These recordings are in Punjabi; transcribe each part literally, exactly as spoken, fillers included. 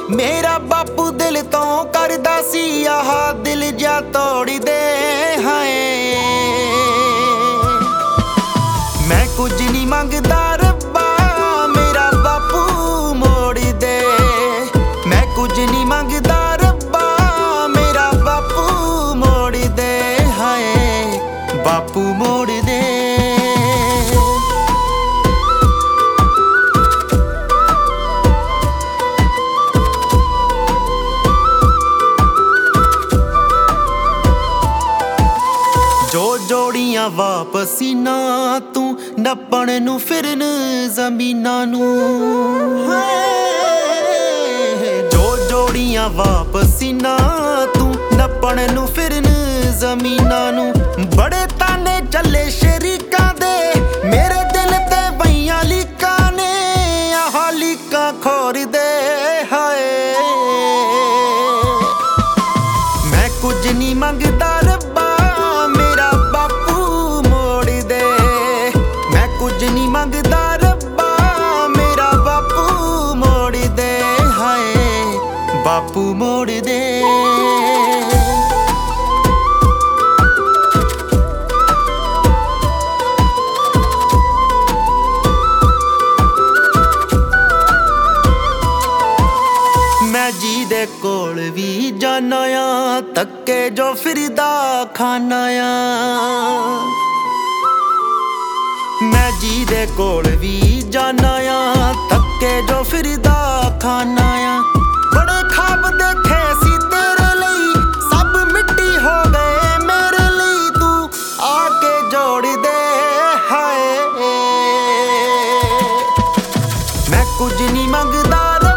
ਮੇਰਾ ਬਾਪੂ ਦਿਲ ਤੋਂ ਕਰਦਾ ਸੀ ਆਹ ਦਿਲ ਜਾ ਤੋੜ ਦੇ ਹਾਏ। ਮੈਂ ਕੁਝ ਨਹੀਂ ਮੰਗਦਾ ਰੱਬਾ ਮੇਰਾ ਬਾਪੂ ਮੋੜ ਦੇ। ਮੈਂ ਕੁਝ ਨਹੀਂ ਮੰਗਦਾ ਰੱਬਾ ਮੇਰਾ ਬਾਪੂ ਮੋੜ ਦੇ ਹਾਏ। ਬਾਪੂ ਮੋੜ ਦੇ। ਜੋ ਜੋੜੀਆਂ ਵਾਪਸ ਨਾ ਤੂੰ ਨੱਪਣ ਨੂੰ ਫਿਰਨ ਜ਼ਮੀਨਾਂ ਨੂੰ। ਜੋ ਜੋੜੀਆਂ ਵਾਪਸ ਨਾ ਤੂੰ ਨੱਪਣ ਨੂੰ ਫਿਰਨ ਜ਼ਮੀਨਾਂ ਨੂੰ। ਬੜੇ ਤਾਨੇ ਚੱਲੇ ਸ਼ਰੀਕਾਂ ਦੇ ਮੇਰੇ ਦਿਲ ਤੇ ਪਈਆਂ ਲੀਕਾਂ ਨੇ ਆਹ ਲੀਕਾਂ ਖੋਰ ਦੇ ਹਾਏ। ਮੈਂ ਕੁਝ ਨਹੀਂ ਮੰਗਦਾ ਰੱਬਾ ਮੇਰਾ ਬਾਪੂ ਮੋੜ ਦੇ। ਮੈਂ ਕੁਝ ਨਹੀਂ ਮੰਗਦਾ ਰੱਬਾ ਮੇਰਾ ਬਾਪੂ ਮੋੜ ਦੇ ਹਾਏ। ਬਾਪੂ ਮੋੜ ਦੇ। ਮੈਂ ਜੀ ਦੇ ਕੋਲ ਵੀ ਜਾਨਾ ਆ ਧੱਕੇ ਜੋ ਫਿਰਦਾ ਖਾਨਾ ਆ। ਮੈਂ ਜੀ ਦੇ ਕੋਲ ਵੀ ਜਾਨਾ ਆ ਧੱਕੇ ਜੋ ਫਿਰਦਾ ਖਾਨਾ ਆ। ਬੜੇ ਖਾਬ ਦੇਖੇ ਸੀ ਤੇਰੇ ਲਈ ਸਭ ਮਿੱਟੀ ਹੋ ਗਏ ਮੇਰੇ ਲਈ ਤੂੰ ਆ ਕੇ ਜੋੜ ਦੇ ਹਾਏ। ਮੈਂ ਕੁਝ ਨਹੀਂ ਮੰਗਦਾ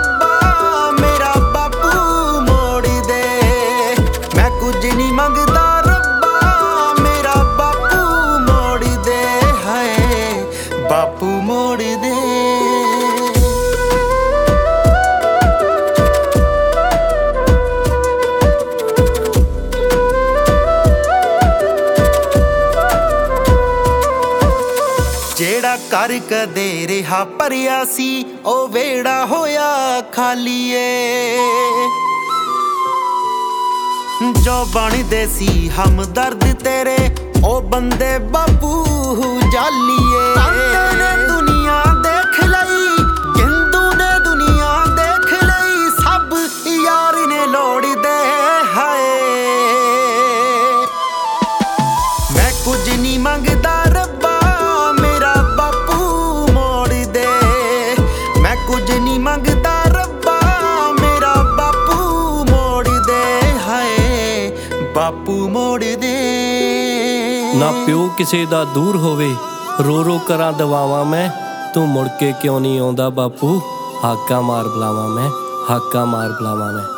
ਨਹੀਂ ਮੰਗਦਾ ਰੱਬਾ ਮੇਰਾ ਬਾਪੂ ਮੋੜ ਦੇ ਹਾਏ। ਬਾਪੂ ਮੋੜ ਦੇ। ਜਿਹੜਾ ਘਰ ਕਦੇ ਰਿਹਾ ਭਰਿਆ ਸੀ ਉਹ ਵੇੜਾ ਹੋਇਆ ਖਾਲੀ ਏ। ਜੋ ਬਣਦੇ ਸੀ ਹਮਦਰਦ ਤੇਰੇ ਉਹ ਬੰਦੇ ਬਾਪੂ ਜਾਲੀਏ। ਤਾਂਤੇ ਨੇ ਦੁਨੀਆ ਦੇਖ ਲਈ ਜਿੰਦੂ ਨੇ ਦੁਨੀਆ ਦੇਖ ਲਈ ਸਭ ਯਾਰ ਨੇ ਲੋੜਦੇ ਹਾਏ। ਮੈਂ ਕੁਝ ਨਹੀਂ ਮੰਗਦਾ ਰੱਬਾ ਮੇਰਾ ਬਾਪੂ ਮੋੜ ਦੇ। ਮੈਂ ਕੁਝ ਨਹੀਂ ਮੰਗਦਾ ਬਾਪੂ ਮੋੜ ਦੇ। ਨਾ ਪਿਓ ਕਿਸੇ ਦਾ ਦੂਰ ਹੋਵੇ ਰੋ ਰੋ ਕਰਾਂ ਦਵਾਵਾਂ ਮੈਂ। ਤੂੰ ਮੁੜ ਕੇ ਕਿਉਂ ਨਹੀਂ ਆਉਂਦਾ ਬਾਪੂ ਹਾਕਾਂ ਮਾਰ ਬੁਲਾਵਾਂ ਮੈਂ। ਹਾਕਾਂ ਮਾਰ ਬੁਲਾਵਾਂ ਮੈਂ।